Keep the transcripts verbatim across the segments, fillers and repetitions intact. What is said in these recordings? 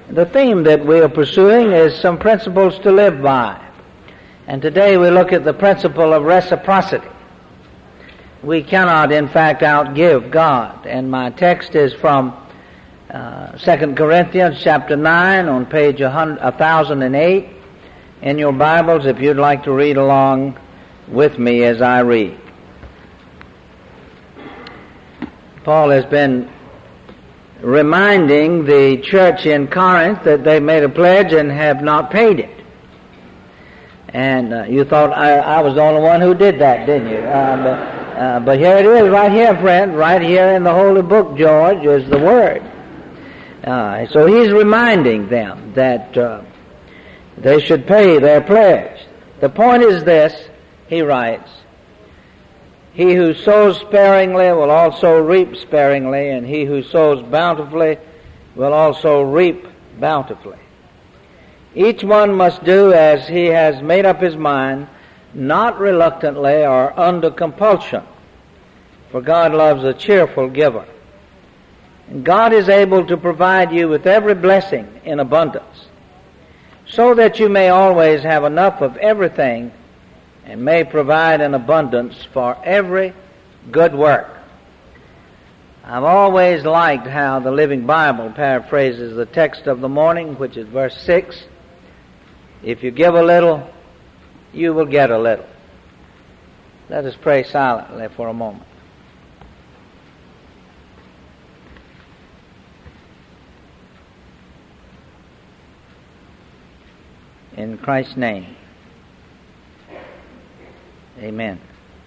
The theme that we are pursuing is some principles to live by. And today we look at the principle of reciprocity. We cannot, in fact, outgive God. And my text is from uh, Second Corinthians chapter nine on page one thousand eight in your Bibles, if you'd like to read along with me as I read. Paul has been reminding the church in Corinth that they made a pledge and have not paid it. And uh, you thought I, I was the only one who did that, didn't you? Uh, but, uh, but here it is, right here, friend, right here in the Holy Book, George, is the Word. Uh, so he's reminding them that uh, they should pay their pledge. The point is this, he writes, he who sows sparingly will also reap sparingly, and he who sows bountifully will also reap bountifully. Each one must do as he has made up his mind, not reluctantly or under compulsion, for God loves a cheerful giver. And God is able to provide you with every blessing in abundance, so that you may always have enough of everything and may provide an abundance for every good work. I've always liked how the Living Bible paraphrases the text of the morning, which is verse six. If you give a little, you will get a little. Let us pray silently for a moment. In Christ's name. Amen.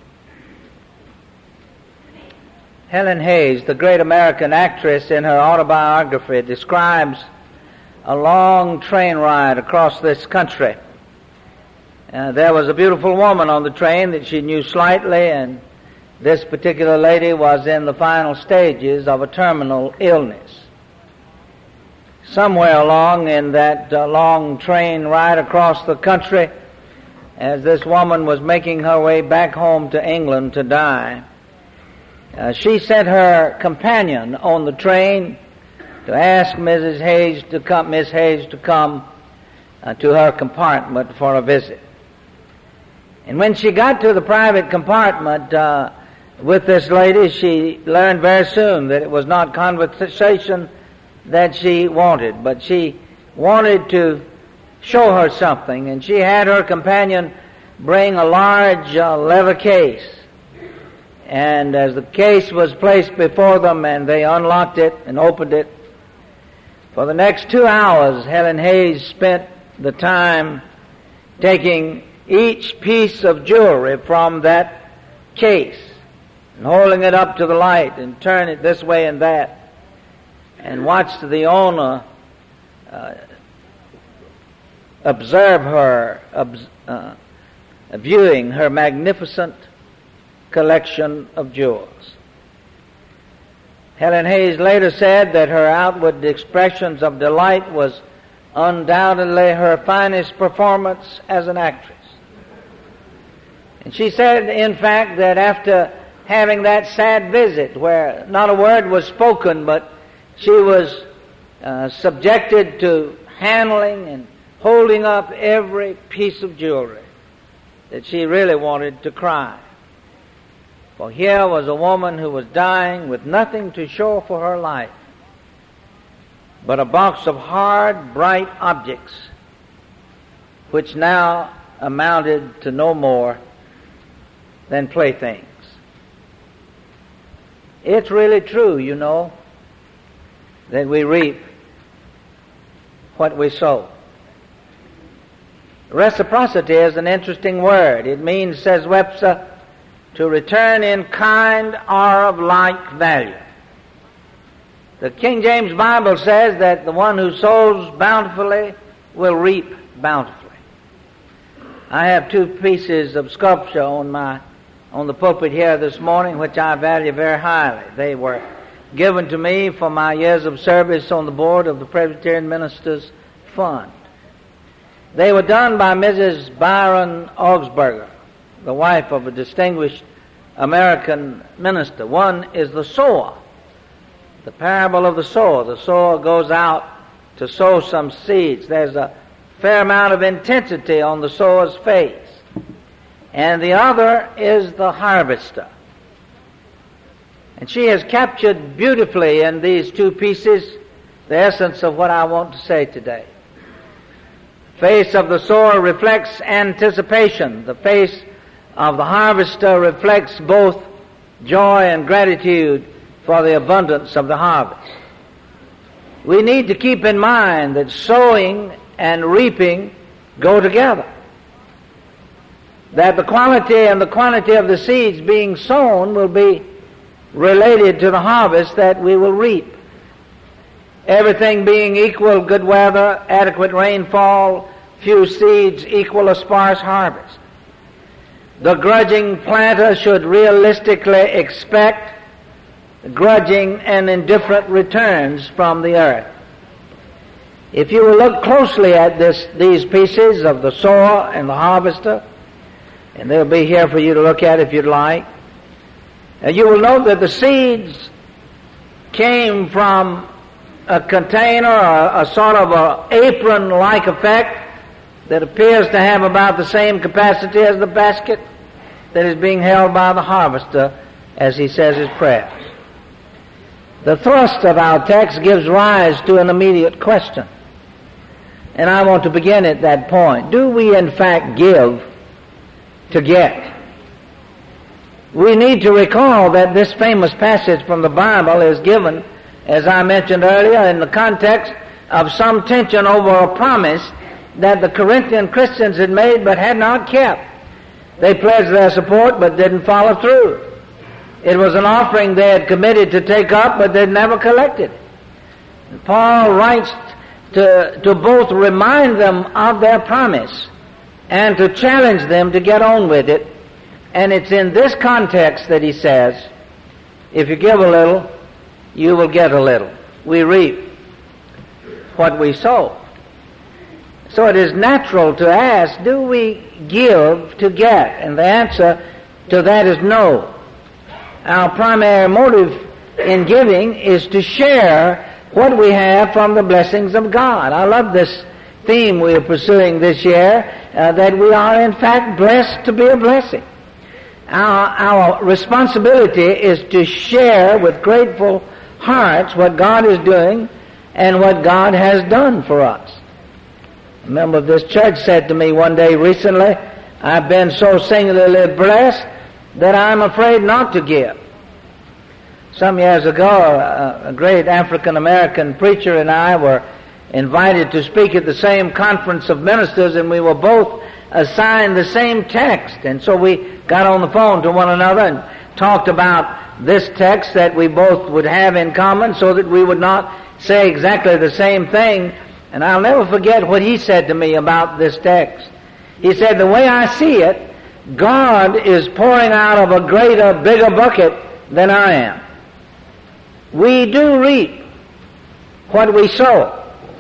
Helen Hayes, the great American actress, in her autobiography describes a long train ride across this country. Uh, there was a beautiful woman on the train that she knew slightly, and this particular lady was in the final stages of a terminal illness. Somewhere along in that uh, long train ride across the country, as this woman was making her way back home to England to die, uh, she sent her companion on the train to ask Missus Hayes to come, Miss Hayes to come uh, to her compartment for a visit. And when she got to the private compartment uh, with this lady, she learned very soon that it was not conversation that she wanted, but she wanted to show her something, and she had her companion bring a large uh, leather case. And as the case was placed before them and they unlocked it and opened it, for the next two hours Helen Hayes spent the time taking each piece of jewelry from that case and holding it up to the light and turning it this way and that, and watched the owner uh, observe her, uh, viewing her magnificent collection of jewels. Helen Hayes later said that her outward expressions of delight was undoubtedly her finest performance as an actress. And she said, in fact, that after having that sad visit where not a word was spoken, but she was uh, subjected to handling and holding up every piece of jewelry, that she really wanted to cry. For here was a woman who was dying with nothing to show for her life but a box of hard, bright objects, which now amounted to no more than playthings. It's really true, you know, that we reap what we sow. Reciprocity is an interesting word. It means, says Webster, to return in kind or of like value. The King James Bible says that the one who sows bountifully will reap bountifully. I have two pieces of sculpture on my on the pulpit here this morning, which I value very highly. They were given to me for my years of service on the board of the Presbyterian Ministers Fund. They were done by Missus Byron Augsburger, the wife of a distinguished American minister. One is the sower, the parable of the sower. The sower goes out to sow some seeds. There's a fair amount of intensity on the sower's face. And the other is the harvester. And she has captured beautifully in these two pieces the essence of what I want to say today. The face of the sower reflects anticipation. The face of the harvester reflects both joy and gratitude for the abundance of the harvest. We need to keep in mind that sowing and reaping go together. That the quality and the quantity of the seeds being sown will be related to the harvest that we will reap. Everything being equal, good weather, adequate rainfall, few seeds equal a sparse harvest. The grudging planter should realistically expect grudging and indifferent returns from the earth. If you will look closely at this, these pieces of the sower and the harvester, and they'll be here for you to look at if you'd like, and you will note that the seeds came from a container, a, a sort of a apron-like effect that appears to have about the same capacity as the basket that is being held by the harvester as he says his prayers. The thrust of our text gives rise to an immediate question. And I want to begin at that point. Do we in fact give to get? We need to recall that this famous passage from the Bible is given, as I mentioned earlier, in the context of some tension over a promise that the Corinthian Christians had made but had not kept. They pledged their support but didn't follow through. It was an offering they had committed to take up but they'd never collected. Paul writes to, to both remind them of their promise and to challenge them to get on with it. And it's in this context that he says, if you give a little, you will get a little. We reap what we sow. So it is natural to ask, do we give to get? And the answer to that is no. Our primary motive in giving is to share what we have from the blessings of God. I love this theme we are pursuing this year, uh, that we are in fact blessed to be a blessing. Our, our responsibility is to share with grateful hearts what God is doing and what God has done for us. A member of this church said to me one day recently, I've been so singularly blessed that I'm afraid not to give. Some years ago, a, a great African-American preacher and I were invited to speak at the same conference of ministers, and we were both assigned the same text. And so we got on the phone to one another and talked about this text that we both would have in common so that we would not say exactly the same thing. And I'll never forget what he said to me about this text. He said, the way I see it, God is pouring out of a greater, bigger bucket than I am. We do reap what we sow.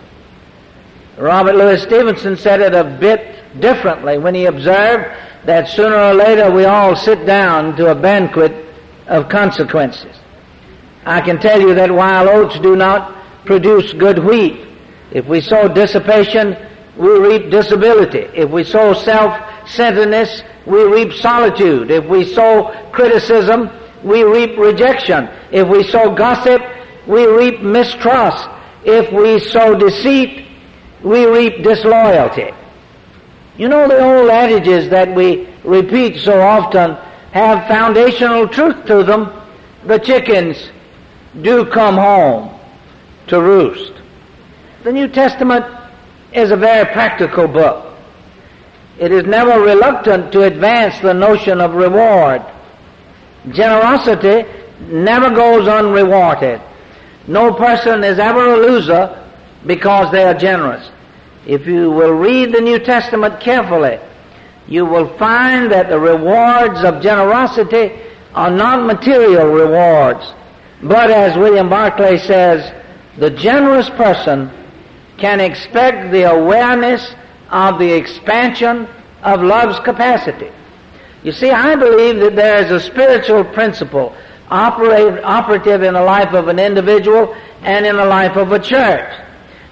Robert Louis Stevenson said it a bit differently when he observed that sooner or later we all sit down to a banquet of consequences. I can tell you that while oats do not produce good wheat, if we sow dissipation, we reap disability. If we sow self-centeredness, we reap solitude. If we sow criticism, we reap rejection. If we sow gossip, we reap mistrust. If we sow deceit, we reap disloyalty. You know, the old adages that we repeat so often have foundational truth to them. The chickens do come home to roost. The New Testament is a very practical book. It is never reluctant to advance the notion of reward. Generosity never goes unrewarded. No person is ever a loser because they are generous. If you will read the New Testament carefully, you will find that the rewards of generosity are not material rewards, but as William Barclay says, the generous person can expect the awareness of the expansion of love's capacity. You see, I believe that there is a spiritual principle operate, operative in the life of an individual and in the life of a church.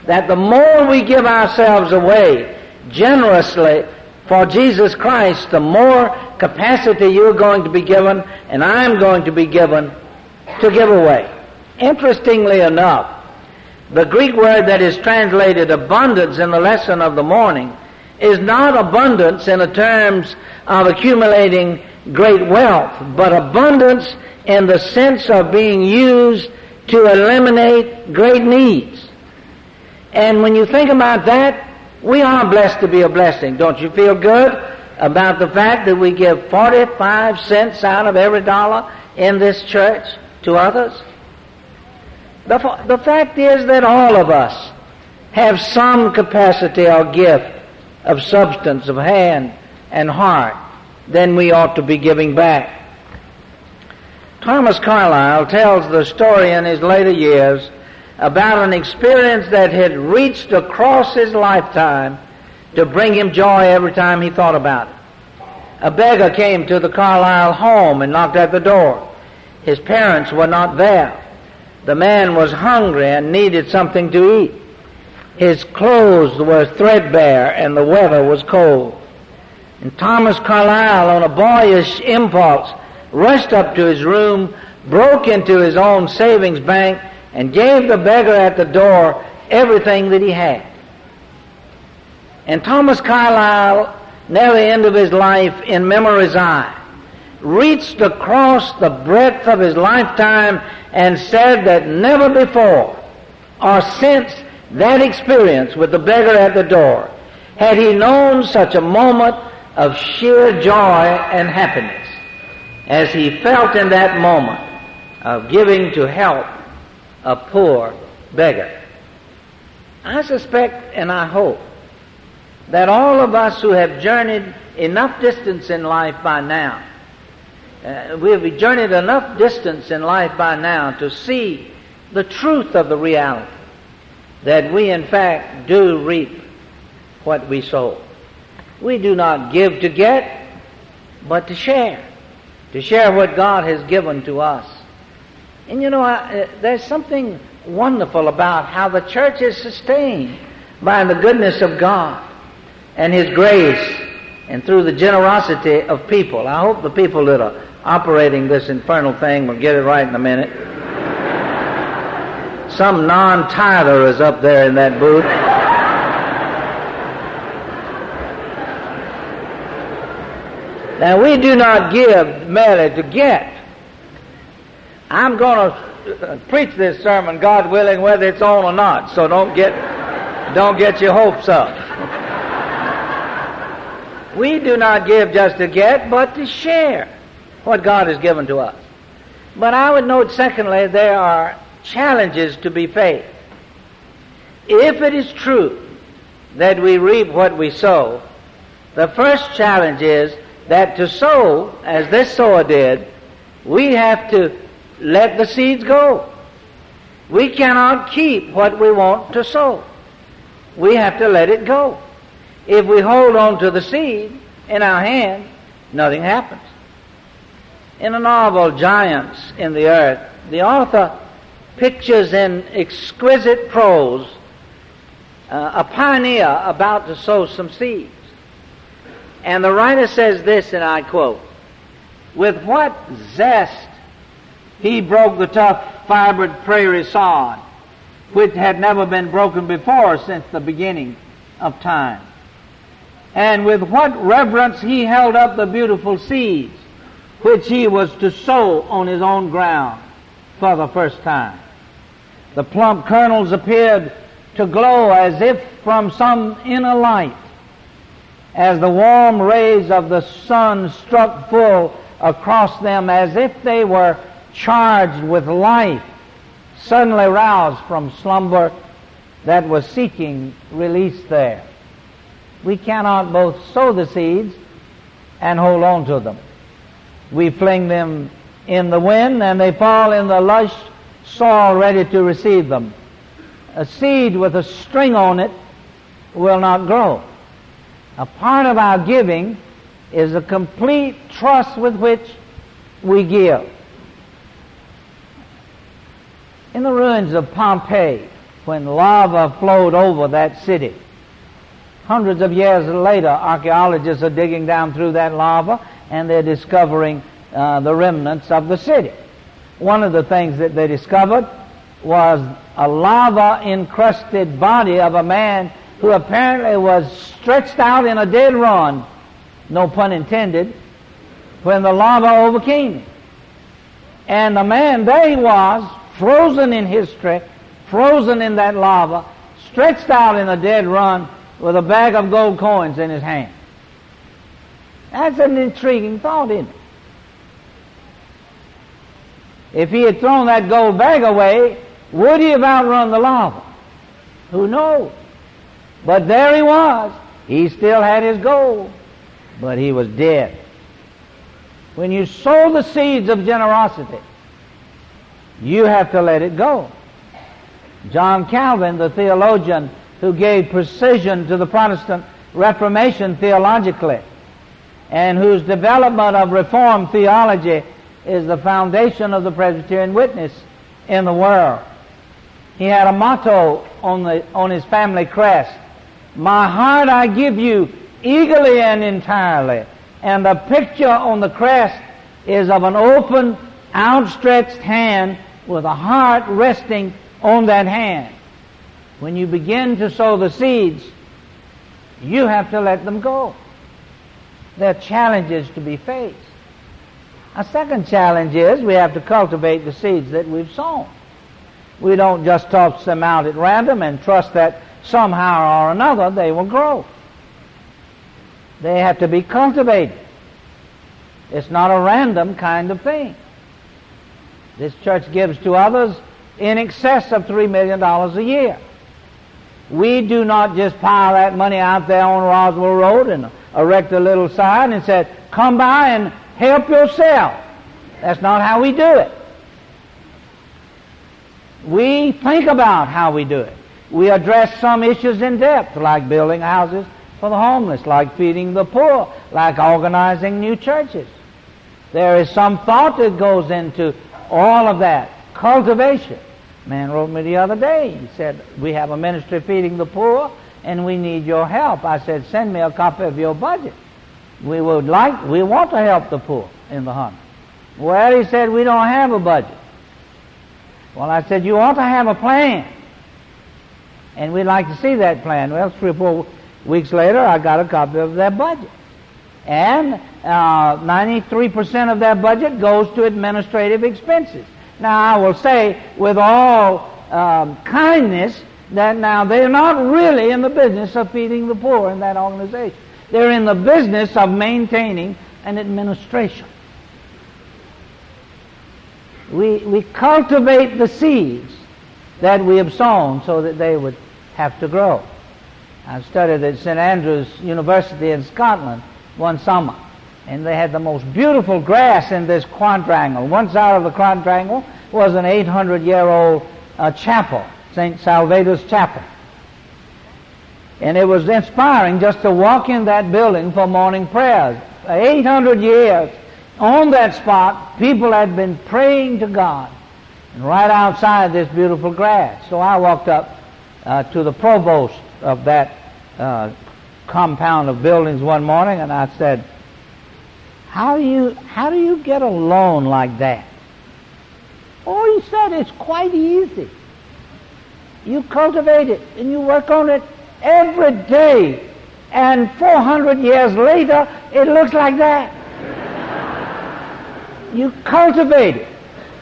that the more we give ourselves away generously for Jesus Christ, the more capacity you're going to be given and I'm going to be given to give away. Interestingly enough, the Greek word that is translated abundance in the lesson of the morning is not abundance in the terms of accumulating great wealth, but abundance in the sense of being used to eliminate great needs. And when you think about that, we are blessed to be a blessing. Don't you feel good about the fact that we give forty-five cents out of every dollar in this church to others? The, the fact is that all of us have some capacity or gift of substance, of hand and heart, then we ought to be giving back. Thomas Carlyle tells the story in his later years about an experience that had reached across his lifetime to bring him joy every time he thought about it. A beggar came to the Carlyle home and knocked at the door. His parents were not there. The man was hungry and needed something to eat. His clothes were threadbare and the weather was cold. And Thomas Carlyle, on a boyish impulse, rushed up to his room, broke into his own savings bank, and gave the beggar at the door everything that he had. And Thomas Carlyle, near the end of his life, in memory's eye, reached across the breadth of his lifetime and said that never before or since that experience with the beggar at the door had he known such a moment of sheer joy and happiness as he felt in that moment of giving to help a poor beggar. I suspect and I hope that all of us who have journeyed enough distance in life by now, uh, we have journeyed enough distance in life by now to see the truth of the reality that we in fact do reap what we sow. We do not give to get, but to share, to share what God has given to us. And you know, I, uh, there's something wonderful about how the church is sustained by the goodness of God and His grace and through the generosity of people. I hope the people that are operating this infernal thing will get it right in a minute. Some non-tither is up there in that booth. Now, we do not give merely to get. I'm going to preach this sermon, God willing, whether it's on or not, so don't get, don't get your hopes up. We do not give just to get, but to share what God has given to us. But I would note, secondly, there are challenges to be faced. If it is true that we reap what we sow, the first challenge is that to sow, as this sower did, we have to let the seeds go. We cannot keep what we want to sow. We have to let it go. If we hold on to the seed in our hand, nothing happens. In the novel Giants in the Earth, the author pictures in exquisite prose uh, a pioneer about to sow some seeds. And the writer says this, and I quote, "With what zest he broke the tough fibered prairie sod, which had never been broken before since the beginning of time. And with what reverence he held up the beautiful seeds, which he was to sow on his own ground for the first time. The plump kernels appeared to glow as if from some inner light, as the warm rays of the sun struck full across them, as if they were charged with life, suddenly roused from slumber that was seeking release there." We cannot both sow the seeds and hold on to them. We fling them in the wind and they fall in the lush soil ready to receive them. A seed with a string on it will not grow. A part of our giving is a complete trust with which we give. In the ruins of Pompeii, when lava flowed over that city. Hundreds of years later, archaeologists are digging down through that lava, and they're discovering uh, the remnants of the city. One of the things that they discovered was a lava-encrusted body of a man who apparently was stretched out in a dead run, no pun intended, when the lava overcame him. And the man, there he was, frozen in history, frozen in that lava, stretched out in a dead run with a bag of gold coins in his hand. That's an intriguing thought, isn't it? If he had thrown that gold bag away, would he have outrun the lava? Who knows? But there he was. He still had his gold, but he was dead. When you sow the seeds of generosity, you have to let it go. John Calvin, the theologian who gave precision to the Protestant Reformation theologically, and whose development of Reformed theology is the foundation of the Presbyterian witness in the world. He had a motto on the on his family crest: "My heart I give you eagerly and entirely." And the picture on the crest is of an open, outstretched hand with a heart resting on that hand. When you begin to sow the seeds, you have to let them go. There are challenges to be faced. A second challenge is we have to cultivate the seeds that we've sown. We don't just toss them out at random and trust that somehow or another they will grow. They have to be cultivated. It's not a random kind of thing. This church gives to others in excess of three million dollars a year. We do not just pile that money out there on Roswell Road and erect a little sign and say, "Come by and help yourself." That's not how we do it. We think about how we do it. We address some issues in depth, like building houses for the homeless, like feeding the poor, like organizing new churches. There is some thought that goes into all of that. Cultivation. A man wrote me the other day. He said, "We have a ministry feeding the poor, and we need your help." I said, "Send me a copy of your budget. We would like, we want to help the poor in the Hunter." Well, he said, "We don't have a budget." Well, I said, "You ought to have a plan, and we'd like to see that plan." Well, three or four weeks later, I got a copy of their budget. And uh, ninety-three percent of that budget goes to administrative expenses. Now, I will say with all um, kindness that now they're not really in the business of feeding the poor in that organization. They're in the business of maintaining an administration. We, we cultivate the seeds that we have sown so that they would have to grow. I studied at Saint Andrews University in Scotland one summer, and they had the most beautiful grass in this quadrangle. One side of the quadrangle was an eight hundred year old uh, chapel, Saint Salvator's Chapel. And it was inspiring just to walk in that building for morning prayers. eight hundred years on that spot, people had been praying to God, and right outside this beautiful grass. So I walked up uh, to the provost of that uh, compound of buildings one morning, and I said, how do you how do you get a loan like that? Oh, he said, "It's quite easy. You cultivate it and you work on it every day, and four hundred years later it looks like that." You cultivate it.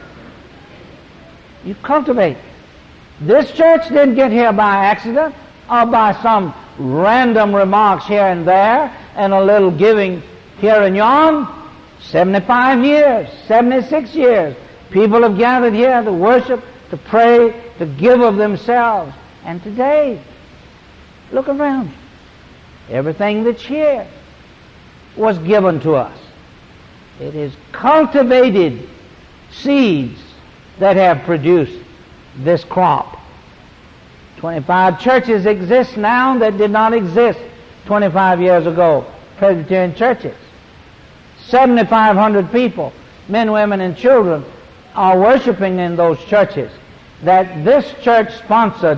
You cultivate it. This church didn't get here by accident or by some random remarks here and there and a little giving here and yon. seventy-five years, seventy-six years, people have gathered here to worship, to pray, to give of themselves. And today, look around you. Everything that's here was given to us. It is cultivated seeds that have produced this crop. twenty-five churches exist now that did not exist twenty-five years ago. Presbyterian churches. seventy-five hundred people, men, women, and children, are worshiping in those churches that this church sponsored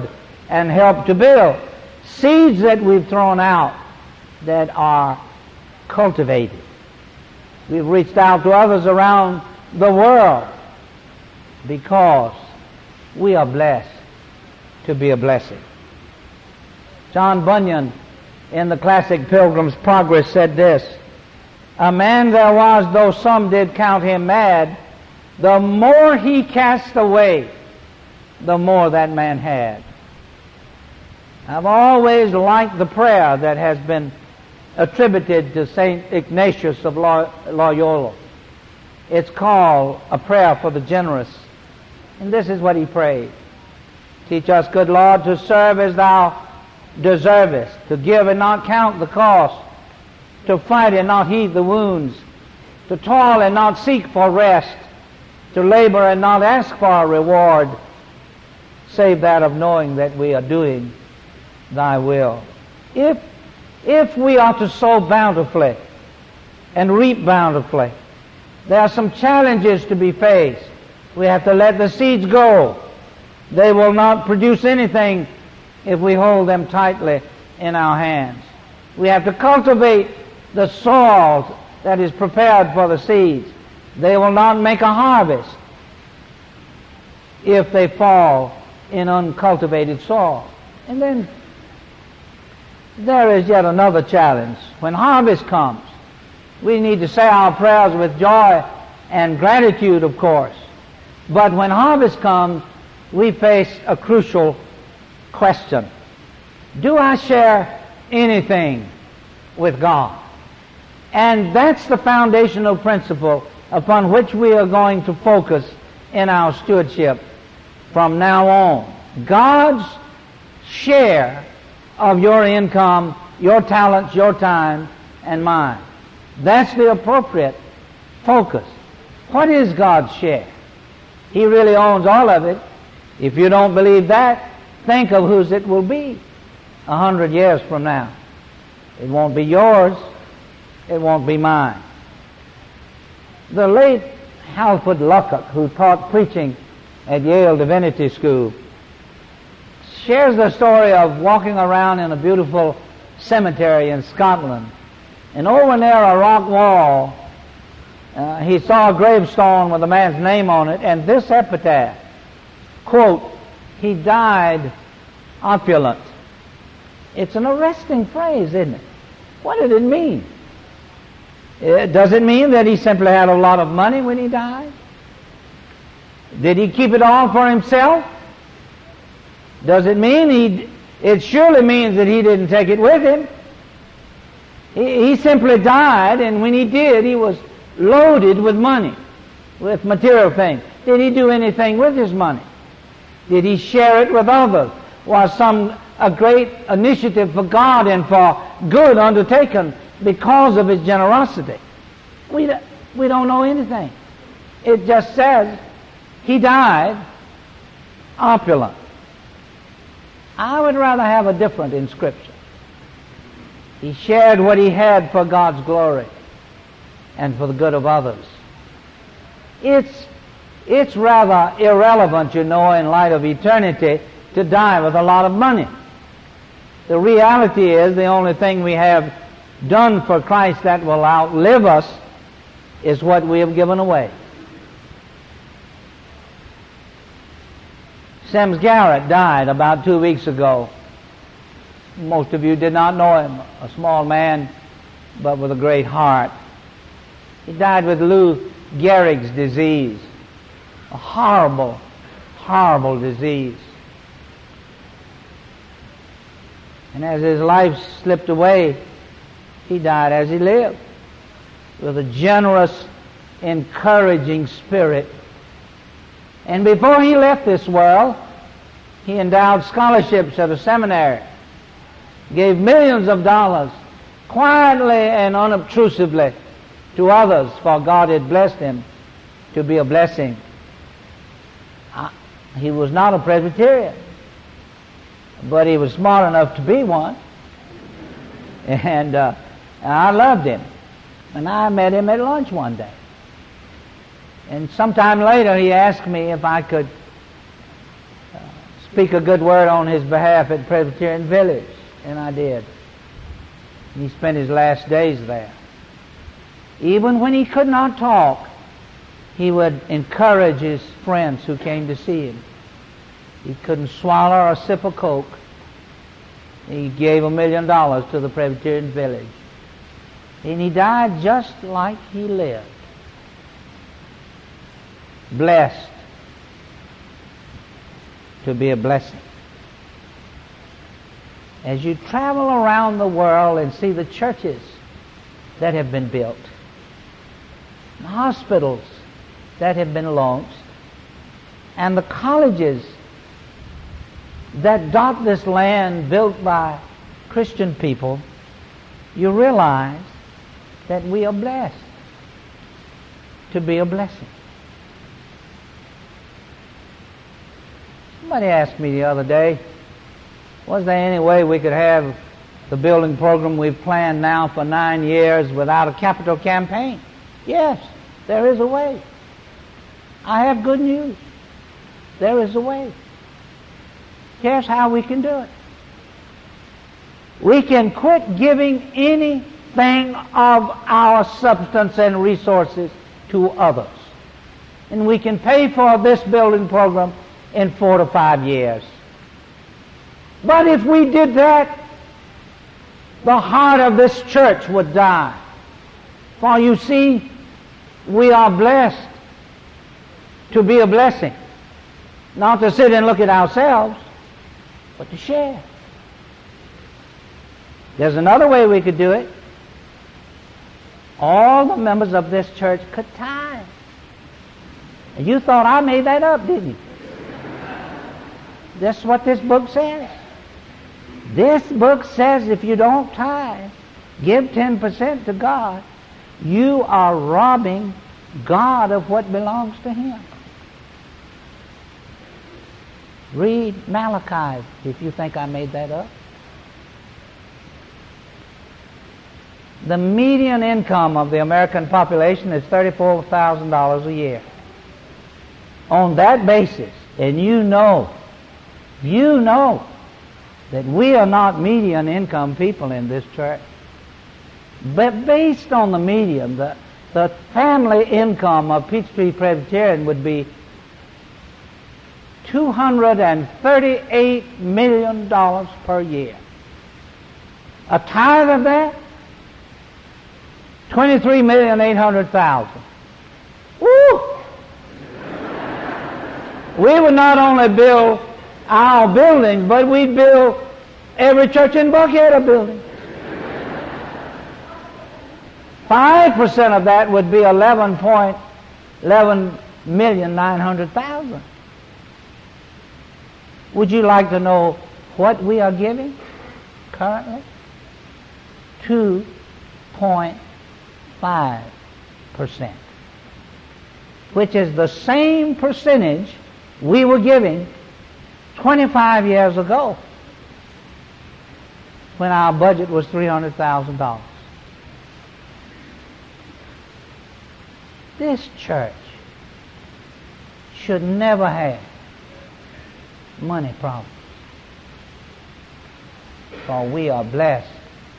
and help to build. Seeds that we've thrown out that are cultivated. We've reached out to others around the world because we are blessed to be a blessing. John Bunyan, in the classic Pilgrim's Progress, said this: "A man there was, though some did count him mad, the more he cast away, the more that man had." I've always liked the prayer that has been attributed to Saint Ignatius of Loyola. It's called a prayer for the generous. And this is what he prayed: "Teach us, good Lord, to serve as thou deservest, to give and not count the cost, to fight and not heed the wounds, to toil and not seek for rest, to labor and not ask for a reward, save that of knowing that we are doing thy will." If, if we are to sow bountifully and reap bountifully, there are some challenges to be faced. We have to let the seeds go. They will not produce anything if we hold them tightly in our hands. We have to cultivate the soil that is prepared for the seeds. They will not make a harvest if they fall in uncultivated soil. And then there is yet another challenge. When harvest comes, we need to say our prayers with joy and gratitude, of course. But when harvest comes, we face a crucial question: do I share anything with God? And that's the foundational principle upon which we are going to focus in our stewardship from now on. God's share of your income, your talents, your time, and mine. That's the appropriate focus. What is God's share? He really owns all of it. If you don't believe that, think of whose it will be a hundred years from now. It won't be yours. It won't be mine. The late Halford Luckock, who taught preaching at Yale Divinity School, shares the story of walking around in a beautiful cemetery in Scotland. And over near a rock wall, uh, he saw a gravestone with a man's name on it, and this epitaph, quote, "He died opulent." It's an arresting phrase, isn't it? What did it mean? It, does it mean that he simply had a lot of money when he died? Did he keep it all for himself? Does it mean he... It surely means that he didn't take it with him. He, he simply died, and when he did, he was loaded with money, with material things. Did he do anything with his money? Did he share it with others? Was some a great initiative for God and for good undertaken because of his generosity? We, we don't know anything. It just says he died opulent. I would rather have a different inscription. He shared what he had for God's glory and for the good of others. It's, it's rather irrelevant, you know, in light of eternity, to die with a lot of money. The reality is the only thing we have done for Christ that will outlive us is what we have given away. Sims Garrett died about two weeks ago. Most of you did not know him, a small man, but with a great heart. He died with Lou Gehrig's disease, a horrible, horrible disease. And as his life slipped away, he died as he lived, with a generous, encouraging spirit. And before he left this world, he endowed scholarships at a seminary, gave millions of dollars quietly and unobtrusively to others, for God had blessed him to be a blessing. He was not a Presbyterian, but he was smart enough to be one. And uh, I loved him. And I met him at lunch one day. And sometime later he asked me if I could uh, speak a good word on his behalf at Presbyterian Village, and I did. He spent his last days there. Even when he could not talk, he would encourage his friends who came to see him. He couldn't swallow a sip of Coke. He gave a million dollars to the Presbyterian Village. And he died just like he lived. Blessed to be a blessing. As you travel around the world and see the churches that have been built, the hospitals that have been launched, and the colleges that dot this land built by Christian people, you realize that we are blessed to be a blessing. Somebody asked me the other day, was there any way we could have the building program we've planned now for nine years without a capital campaign? Yes, there is a way. I have good news. There is a way. Here's how we can do it. We can quit giving anything of our substance and resources to others. And we can pay for this building program in four to five years. But if we did that, the heart of this church would die. For you see, we are blessed to be a blessing. Not to sit and look at ourselves, but to share. There's another way we could do it. All the members of this church could tithe. And you thought I made that up, didn't you? That's what this book says. This book says if you don't tithe, give ten percent to God, you are robbing God of what belongs to Him. Read Malachi if you think I made that up. The median income of the American population is thirty-four thousand dollars a year. On that basis, and you know, you know that we are not median income people in this church. But based on the median, the, the family income of Peachtree Presbyterian would be two hundred thirty-eight million dollars per year. A tithe of that, twenty-three million eight hundred thousand. Woo! We would not only build our building, but we'd build every church in Buckhead a building. Five percent of that would be eleven point eleven million nine hundred thousand. Would you like to know what we are giving currently? Two point five percent, which is the same percentage we were giving twenty-five years ago when our budget was three hundred thousand dollars. This church should never have money problems, for we are blessed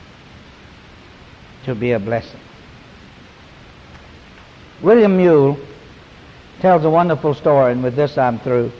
to be a blessing. William Mule tells a wonderful story, and with this I'm through,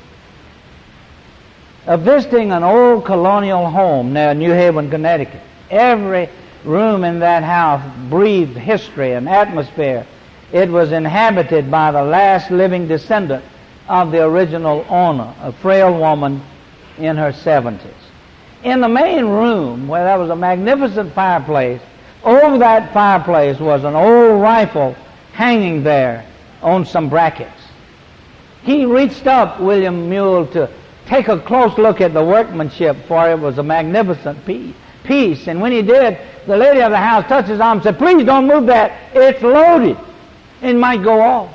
of visiting an old colonial home near New Haven, Connecticut. Every room in that house breathed history and atmosphere. It was inhabited by the last living descendant of the original owner, a frail woman in her seventies. In the main room, where there was a magnificent fireplace, over that fireplace was an old rifle hanging there on some brackets. He reached up, William Mule, to take a close look at the workmanship, for it was a magnificent piece. And when he did, the lady of the house touched his arm and said, "Please don't move that. It's loaded. It might go off."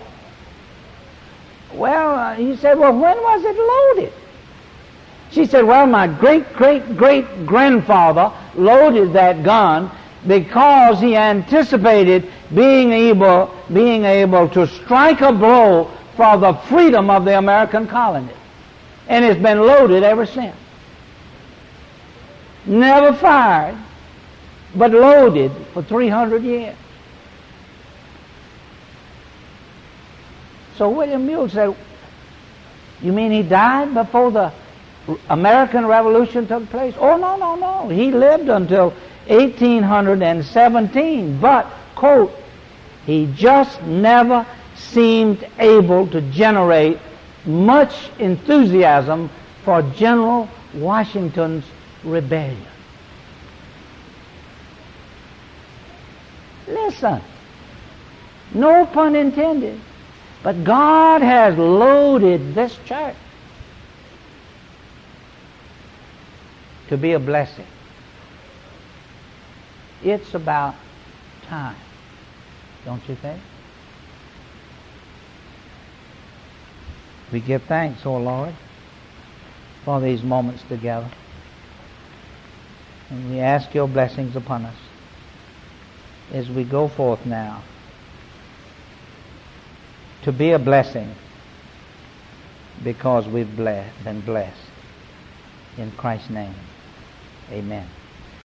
Well, uh, he said, "Well, when was it loaded?" She said, "Well, my great-great-great-grandfather loaded that gun because he anticipated being able, being able to strike a blow for the freedom of the American colony." And it's been loaded ever since. Never fired, but loaded for three hundred years. So William Mule said, you mean he died before the American Revolution took place? Oh, no, no, no. He lived until eighteen seventeen. But, quote, he just never seemed able to generate much enthusiasm for General Washington's rebellion. Listen, no pun intended, but God has loaded this church to be a blessing. It's about time, don't you think? We give thanks, O Lord, for these moments together. And we ask your blessings upon us as we go forth now to be a blessing because we've blessed, been blessed. In Christ's name, amen.